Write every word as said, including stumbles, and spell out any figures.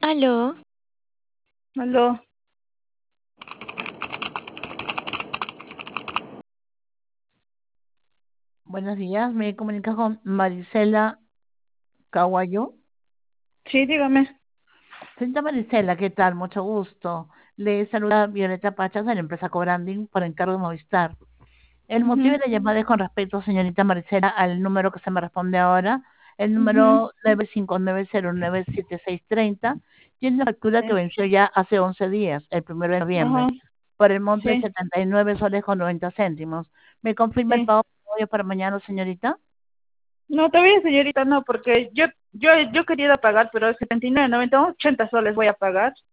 Aló, Aló, Buenos días, me comunica con Marisela Caguayo. sí, dígame. Señorita Marisela, ¿qué tal? Mucho gusto. Le saluda Violeta Pachas de la empresa Cobranding por encargo de Movistar. El motivo Mhm, de la llamada es con respecto, señorita Marisela, al número que se me responde ahora, el mhm, número nueve cinco nueve cero nueve siete seis tres cero. Tiene una factura que sí, venció ya hace once días, el primero de noviembre, ajá, por el monto de sí, setenta y nueve soles con noventa céntimos. ¿Me confirma el sí. pago para mañana, señorita? No, todavía señorita, no, porque yo, yo, yo quería pagar, pero setenta y nueve, noventa, ochenta soles voy a pagar.